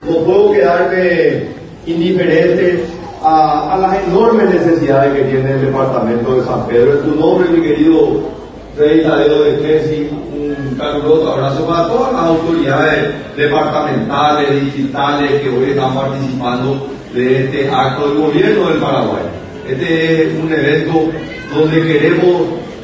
No puedo quedarme indiferente a las enormes necesidades que tiene el departamento de San Pedro. En tu nombre, mi querido Freddy Tadeo de Clesi, un caluroso abrazo para todas las autoridades departamentales, digitales que hoy están participando de este acto del gobierno del Paraguay. Este es un evento donde queremos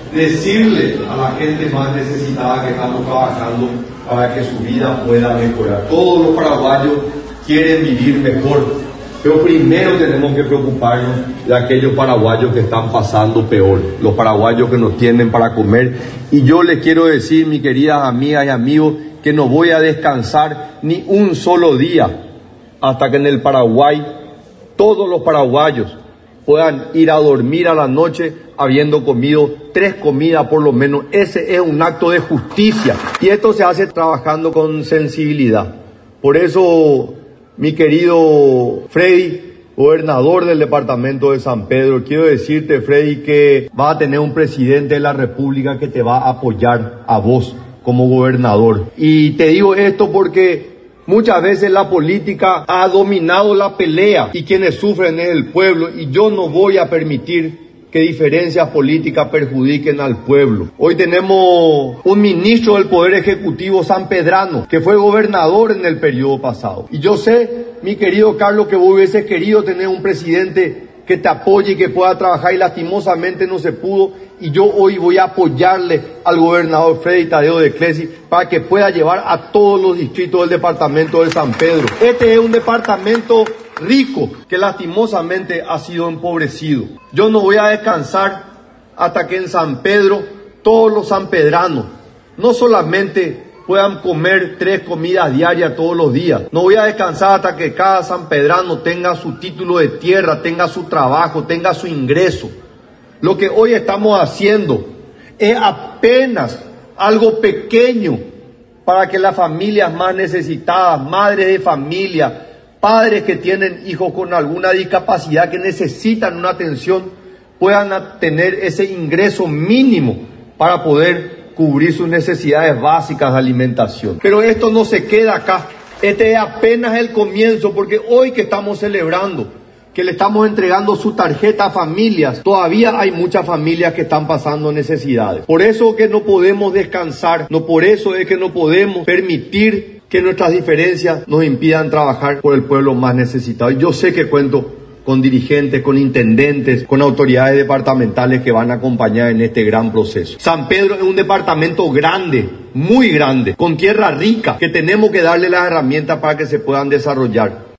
decirle a la gente más necesitada que estamos trabajando para que su vida pueda mejorar. Todos los paraguayos quieren vivir mejor, pero primero tenemos que preocuparnos de aquellos paraguayos que están pasando peor, los paraguayos que no tienen para comer. Y yo les quiero decir, mis queridas amigas y amigos, que no voy a descansar ni un solo día hasta que en el Paraguay todos los paraguayos puedan ir a dormir a la noche habiendo comido 3 comidas por lo menos. Ese es un acto de justicia y esto se hace trabajando con sensibilidad. Por eso, mi querido Freddy, gobernador del departamento de San Pedro, quiero decirte, Freddy, que vas a tener un presidente de la República que te va a apoyar a vos como gobernador. Y te digo esto porque muchas veces la política ha dominado la pelea y quienes sufren es el pueblo, y yo no voy a permitir que diferencias políticas perjudiquen al pueblo. Hoy tenemos un ministro del Poder Ejecutivo sanpedrano que fue gobernador en el periodo pasado. Y yo sé, mi querido Carlos, que vos hubieses querido tener un presidente que te apoye y que pueda trabajar, y lastimosamente no se pudo. Y yo hoy voy a apoyarle al gobernador Freddy Tadeo de Clesi para que pueda llevar a todos los distritos del departamento de San Pedro. Este es un departamento rico que lastimosamente ha sido empobrecido. Yo no voy a descansar hasta que en San Pedro todos los sanpedranos no solamente puedan comer 3 comidas diarias todos los días. No voy a descansar hasta que cada sanpedrano tenga su título de tierra, tenga su trabajo, tenga su ingreso. Lo que hoy estamos haciendo es apenas algo pequeño para que las familias más necesitadas, madres de familia, padres que tienen hijos con alguna discapacidad que necesitan una atención, puedan tener ese ingreso mínimo para poder cubrir sus necesidades básicas de alimentación. Pero esto no se queda acá. Este es apenas el comienzo, porque hoy que estamos celebrando que le estamos entregando su tarjeta a familias, todavía hay muchas familias que están pasando necesidades. Por eso que no podemos descansar, por eso es que no podemos permitir que nuestras diferencias nos impidan trabajar por el pueblo más necesitado. Y yo sé que cuento con dirigentes, con intendentes, con autoridades departamentales que van a acompañar en este gran proceso. San Pedro es un departamento grande, muy grande, con tierra rica, que tenemos que darle las herramientas para que se puedan desarrollar.